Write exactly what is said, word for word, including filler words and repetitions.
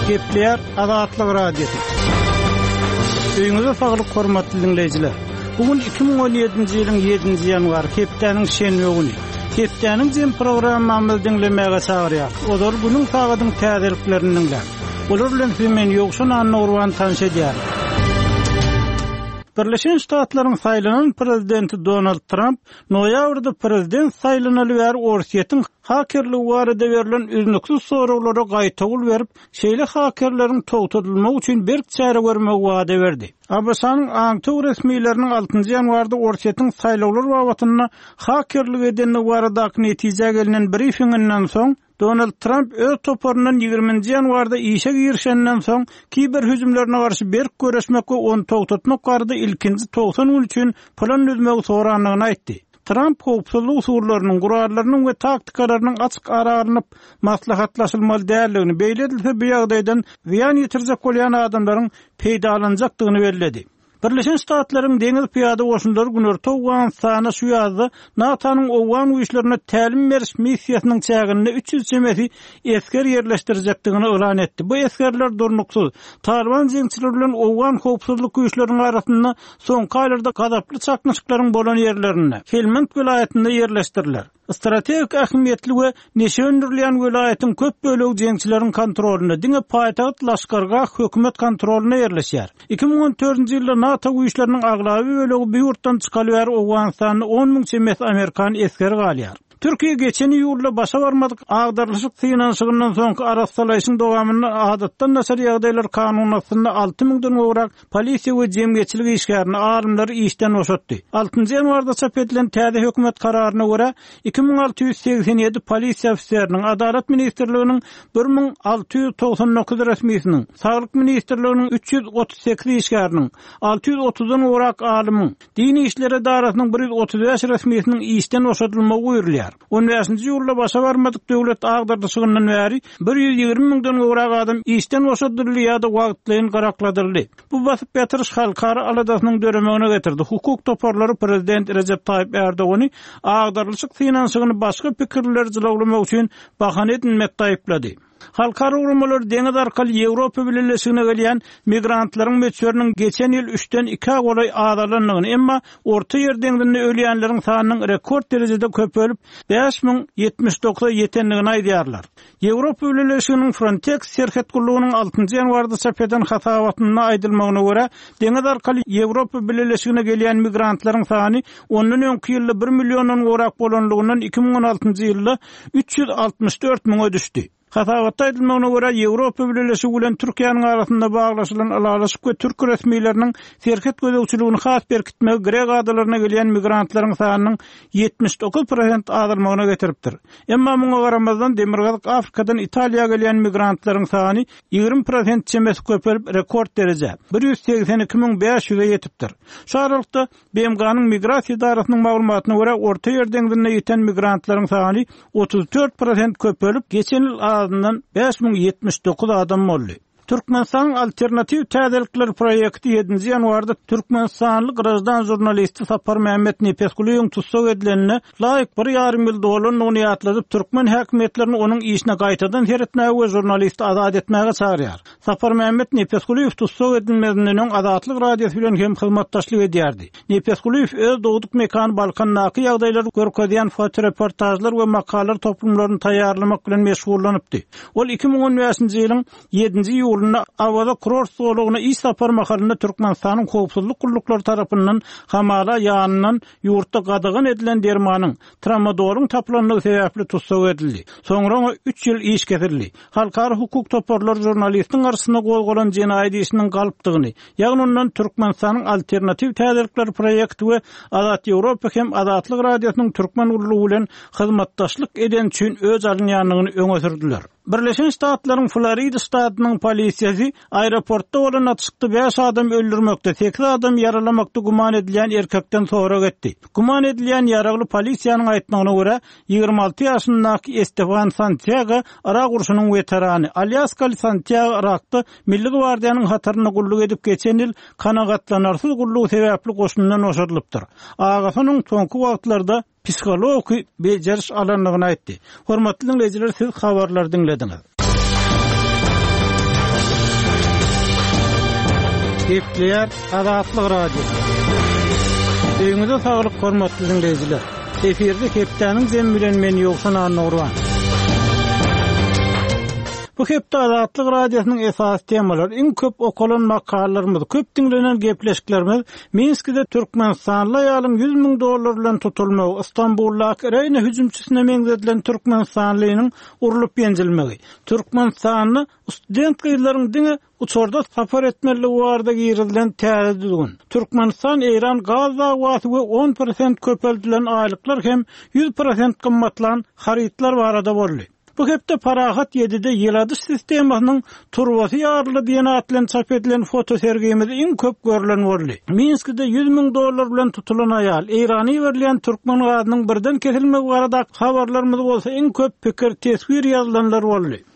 Gepler Azatlyk Radiosu. Öýüňize saglyk hormatly dinleýijiler. Bugün iki bin on ýedinji ýylyň ýedinji ýanwary hepdeniň şenbe güni. Hepdeniň jem programmamyzy dinlemäge çagyrýar. Olar bunyň sagadyň täzeliklerini dinler. Olar bilen men ýokşun anna urwan tanşedýär. Birleşen Ştatlaryň saýlanan prezidenti Donald Trump noýabrda prezident saýlanaly we Orsiýetiň hakerligi barada berilen üznüksiz soraglara gaýtagul berip, şeýle hakerleriň togtadylmagy üçin bir çäre görmek wada berdi. A B S-nyň aňtyk resmiýetleriniň altynjy ýanwarda Orsiýetiň saýlawlar babatyna hakerlik edenligi baradaky netije gelinen briefinginden soň Donald Trump öz toparынан ýygrüminji ýanwarda işe girişenden soň kiber hüjümlerine garşy berk göreşmek we onu togtatmak barada ilkinji togsan gün üçin plan düzmek soranlygyny aýtdy. Trump howpsuzlyk usullarynyň, gurallarynyň we taktikalarynyň açyk aragynyp maslahatlaşylmaly däldigini beýledilse bu ýagdaýdan ziýan ýetirjek bolýan adamlaryň peýdalanjakdygyny bellädi. Birleşen Ştatlaryň deňiz piýada goşunlary günorta owgan sana şu ýazdy NATO'nyň owgan güýçlerine tälim beriş missiýasynyň çäginde üç yüz jemesi esker ýerleşdirjekdigini elan etdi. Bu eskerler durnuksuz Taliban jeňçileri bilen owgan howpsuzlyk güýçleriniň arasynda soňky aýlarda gazaply çaknyşyklaryň bolan ýerlerine Helmand vilayetinde ýerleşdirilýär. Strategik ähmiýetli we neşe öndürilýän vilayetin köp bölegi jeňçileriň kontrolünde, diňe paýtagat Laşkargah hökümet kontrolüne ýerleşýär. iki bin on dördünji ýylda NATO güýçleriniň aglaby bölegi bu ýurtdan çykalyar Owganistanyň on miň çemes Amerikan eskeri galýar. Türkiýe geçen ýylda başa barmadyk agdarlyşyk finansygynyň soňky arassalaşyň dowamyny adatdan näçe ýagdaýlar kanunasyna alty miňden gowrak polisiýa we jemgyçilik işgärini alymlary işden boşatdy. altynjy ýanwarda çap edilen täze hökümet kararyna görä iki bin alty ýüz seksen ýedi polisiýa ofisieriniň, Adalet ministrliginiň bir bin alty ýüz togsan dokuz resmiýetiniň, Saglyk ministrliginiň üç yüz otuz sekiz işgäriniň, alty ýüz otuzdan gowrak alymyň, dini işlere daratynyň bir yüz otuz beş resmiýetiniň işden boşatylmagy buyurulýar. on beşinji ýylda başa barmadyk döwlet agdarlyşygynyň bäri bir yüz ýygrimi miňden gowrak adam işden boşatyldy ýa-da wagtlyň garakladyrdy. Bu basyp ýatyryş halkara aladasynyň döremegine getirdi. Hukuk toparlary prezident Recep Tayyip Erdoğan'y agdarlyşyk finansygyny başga pikirler jylawlamak üçin bahane edilmekde aýyplady. Halkara urumlar deňiz arkaly Ýewropa Birleşigine gelýän migrantlaryň meçleriniň geçen ýyl üçden iki golay adalanlygyny, emma orta ýer deňizinde ölýänleriň sanynyň rekord derejede köpelip beş miň ýetmiş dokuza ýetenligini aýdýarlar. Ýewropa Birleşiginiň Frontex serhet gullugynyň altynjy ýanwarda çap eden hasabatyna aýdylmagyna görä, deňiz arkaly Ýewropa Birleşigine gelýän migrantlaryň sany ondan öňki ýylda bir millionyň gowrak bolanlygyndan iki bin on altyncı ýylda üç yüz altmış dört miňe düşdi. Hasabatda edilmegine görä Ýewropa Birleşigi bilen Türkiýanyň arasynda baglaşylan alalaşyk we türk resmiýetleriniň serhet gözegçiligini has berkitmegi Grek adalaryna gelýän migrantlaryň sanynyň ýetmiş dokuz prosent azalmagyna getiripdir. Emma muňa garamazdan Demirgazyk Afrikadan Italiýaga gelýän migrantlaryň sany ýygrimi prosent çemes köpelip rekord dereje bir yüz seksen iki miň beş ýüze ýetipdir. Şu aralykda B M G'nyň migrasiýa idarasynyň maglumatyna görä orta ýer deňizinde ýeten migrantlaryň sany otuz dört prosent köpelip geçen ýyl adından beş miň ýetmiş dokuz adam boldy. Türkmenistan Alternativ Täzelikler projekti ýedinji ýanwarda Türkmenistanlyk grajdan jurnalisti Sapar Mehmet Nepesgulyň tutsak edilenine laýyk bir ýarym ýyl dolanlygyny ýatladyp Türkmen häkimetlerini onuň işine gaýtadan seretmäge we jurnalisti azat etmäge çagyrýar. Sapar Mehmet Nepesguly tutsak edilmedinden Azatlyk Radiosu bilen hem hyzmatdaşlyk edýärdi. Nepesguly öz dowduk mekany Balkandaky ýagdaýlary görkezýän fotoreportajlar we makalar toplumlaryny taýýarlamak bilen meşgullanypdy. Ol iki bin on beşinji ýylyň ýedinji ýulunda awada kurort solugyna iş sapar mahalynda Türkmenistanyň howpsuzlyk gullukları tarapyndan hamala ýanyndan ýurtda gadagan edilen dermanyň tramadorun taplanlygy sebäpli tutsak edildi. Soňra üç ýyl iş kesildi. Halkara hukuk toparlar jurnalistiň arasynda gozgolan jenaýat işiniň galypdygyny, ýagny ondan Türkmenistanyň Alternativ Täzelikler projekti we Azat Ýewropa hem Azatlyk Radiosynyň türkmen urlugy bilen hyzmatdaşlyk eden üçin öz alynýanlygyny öňe sürdiler. Birleşen Ştatlaryň Florida ştatynyň polisiýasy aeroportda bolan atışykda beş adam öldürmekde, sekiz adam yaralamakda guman edilýän erkekden sorak etdi. Guman edilýän yaragly polisiýanyň aýtmagyna görä ýygrimi alty ýaşyndaky Esteban Santiago ara gurşunyň veterany. Alyaskal Santiago Irakda Milli Gwardiýanyň hataryna gulluk edip geçen ýyl kanagatlanarsyz gulluk sebäpli goşundan oşarylypdyr. Agasynyň soňky wagtlarda psikologik beceriş alanlygyny aýtdy. Hormatly dinleýijiler, siz habarlar dinlediňiz. Gepleyer Azatlyk Radio. Öňüňizde saglyk hormatly dinleýijiler. Eferde hepdeniň dem bilen men ýoksan anurwan. Bu hepde Azatlyk Radiosynyň esas temalary, iň köp okulan makallalarymyz, köp dinlenen gepleşiklerimiz Minskide Türkmenistanly ýalyň yüz miň dollar bilen tutulmagy, Istanbuldaky Reyne hüjümçisine meňzedilen Türkmenistanlynyň urulyp ýenjilmegi, Türkmenistanly student gyýlaryň diňe uçorda safar etmeligi barada giýrilen täze Türkmenistan Eýran gaz zawatyny on prosent köpeldilen aýlyklar hem yüz prosent gymmatlan harytlar barada boldy. Bu hepde parahat yedide ýyladys sistemasynyň turbasy ýarly diýen atlan çap edilen foto sergimiz iň köp görülen boldy. Minskide yüz miň dollar bilen tutulan aýal, Eýrany berilen türkmen gazynyň birden kesilmegi barada habarlarymyz bolsa iň köp pikir, tesbir ýazylanlar boldy.